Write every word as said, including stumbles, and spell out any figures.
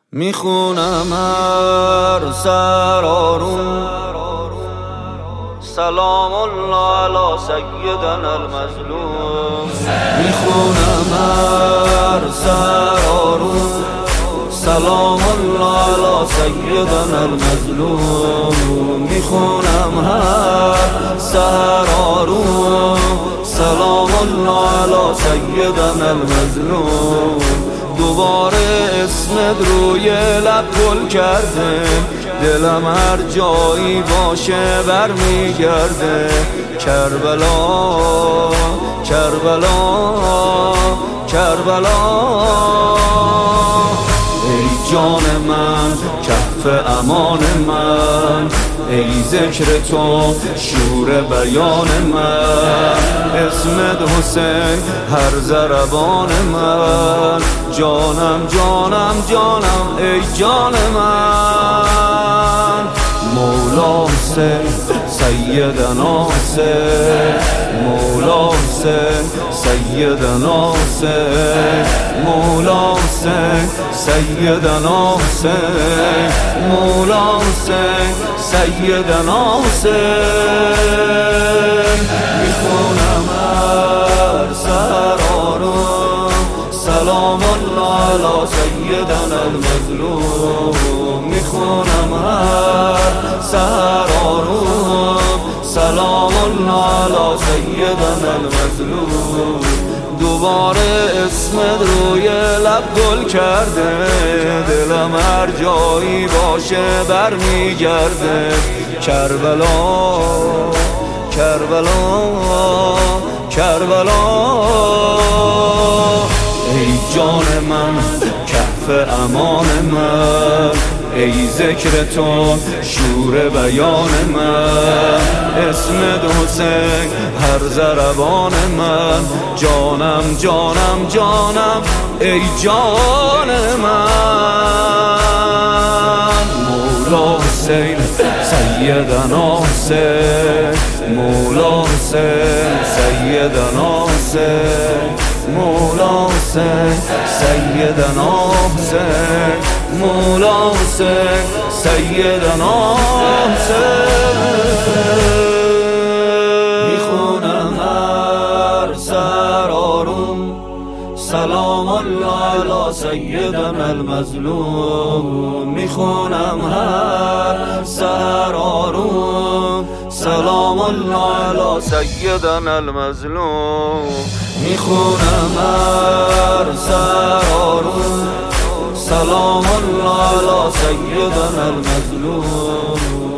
میخونم هر سر آروم سلام الله علی سیدنا المظلوم. میخونم هر سر آروم سلام الله علی سیدنا المظلوم. میخونم هر سر آروم سلام الله علی سیدنا المظلوم. دوباره اسمت روی لب گل کرده، دلم هر جایی باشه برمیگرده. کربلا کربلا کربلا ای جان من، کف امان من، ای ذکر تو شور بیان من. اسمت حسین هر ضربان من، جانم جانم جانم ای جان من. مولا حسین سیدنا حسین، مولا حسین سیدنا حسین، مولا حسین سیدنا حسین، مولا حسین سیدنا حسین. میخونم هر سر آروم سلام الله علی سیدنا المظلوم. میخونم هر سر آروم سلام الله علی سیدنا المظلوم. دوباره اسمت روی لب گل کرده، دلم هر جایی باشه برمیگرده. کربلا کربلا کربلا ای جان من، کف امان من، ای ذکر تو شور بیان من. اسمت حسین هر ضربان من، جانم جانم جانم ای جان من. مولا حسین سیدنا حسین، مولا حسین سیدنا حسین، مولا حسین سیدنا حسین، مولا حسین سیدنا حسین. میخونم هر سر آروم سلام الله علی سیدنا المظلوم. میخونم هر سر آروم سلام الله علی سیدنا المظلوم. میخونم هر سر آروم سلام الله علی سیدنا المظلوم.